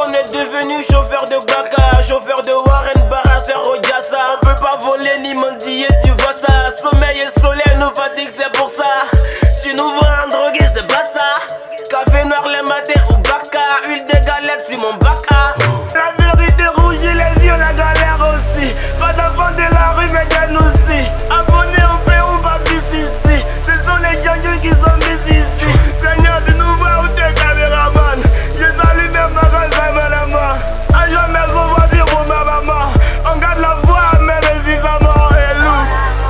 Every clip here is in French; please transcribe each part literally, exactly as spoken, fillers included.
qu'on est devenu chauffeur de Baka, chauffeur de Warren Barras, Rodiassa. On peut pas voler ni mendier, tu vois ça. Sommeil et soleil nous fatigue, c'est pour ça. Tu nous vois un drogué, c'est pas ça. Café noir les matins ou Baka, huile de galette, c'est mon Baka. La vérité rouge, les yeux, la galère aussi. Pas d'enfants de la rue, mais de nous aussi. Abonnés au pays, on va bis ici. Ce sont les gangs qui sont mis ici. Seigneur, tu nous vois où t'es caméraman. Je salue mes magasins et mes mains. À jamais on va dire pour ma maman. On garde la voix, mais les isamants et loup.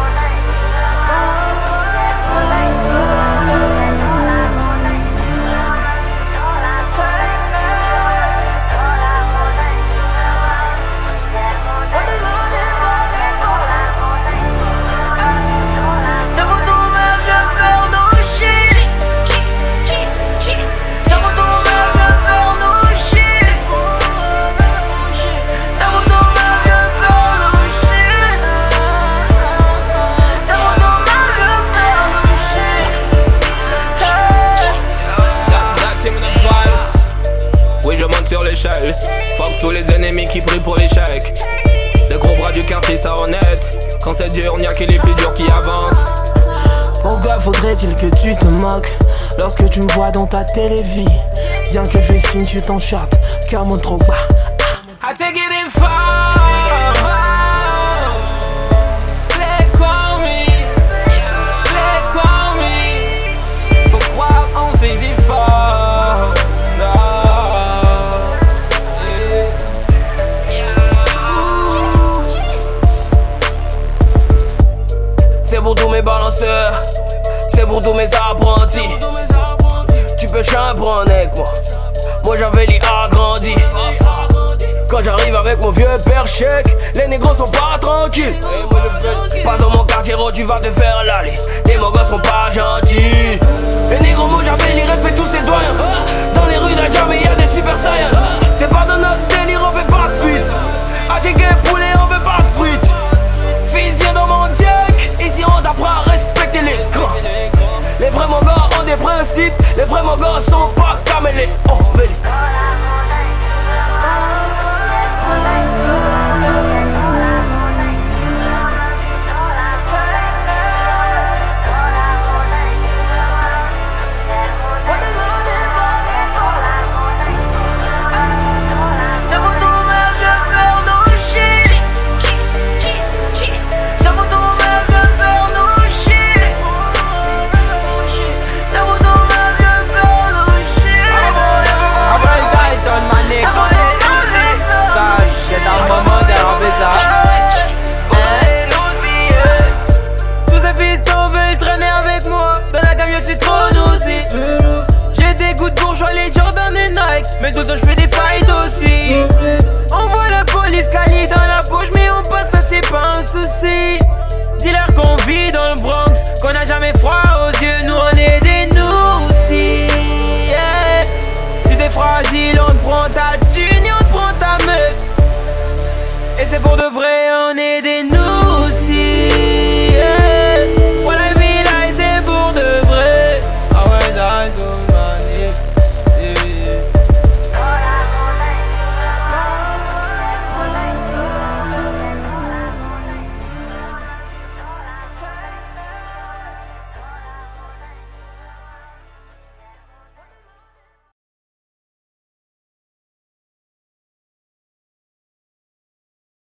Sur l'échelle, fuck tous les ennemis qui prient pour l'échec. Les gros bras du quartier ça honnête. Quand c'est dur, n'y a que les plus durs qui avancent. Pourquoi faudrait-il que tu te moques lorsque tu me vois dans ta télévie? Bien que je signe, tu t'en chartes, car mon trop bas. I take it in far. Play call me, play call me. Pourquoi on saisit fort? C'est pour tous mes balanceurs, c'est pour tous mes apprentis. Tu peux chambre avec moi, moi j'avais les agrandis. Quand j'arrive avec mon vieux père chèque, les négros sont pas tranquilles. Pas dans mon quartier, tu vas te faire l'aller. Les mogos sont pas gentils. Les négros, moi j'avais les respects tous ces doyens. Dans les rues d'Adjamé y'a des super saiyans. T'es pas dans notre délire, on fait pas de fuite. Attiqué poulet, on veut pas de fruits. Fils viens dans mon deck, ici on t'apprend à respecter les grands. Les vrais mogos ont des principes, les vrais mogos sont pas camélés. Oh, venez. Tous ces pistons veulent traîner avec moi. Dans la gamme, c'est trop nausé. J'ai des goûts de bourgeois, les Jordan et Nike. Mais tout le temps, je fais des fights aussi. On voit la police cali dans la poche, mais on passe, ça c'est pas un souci. Dis-leur qu'on vit dans le Bronx, qu'on a jamais froid aux yeux. Nous, on est des nous aussi. Yeah. Si t'es fragile, on te prend ta thune et on te prend ta meuf. Et c'est pour de vrai, on est des nous.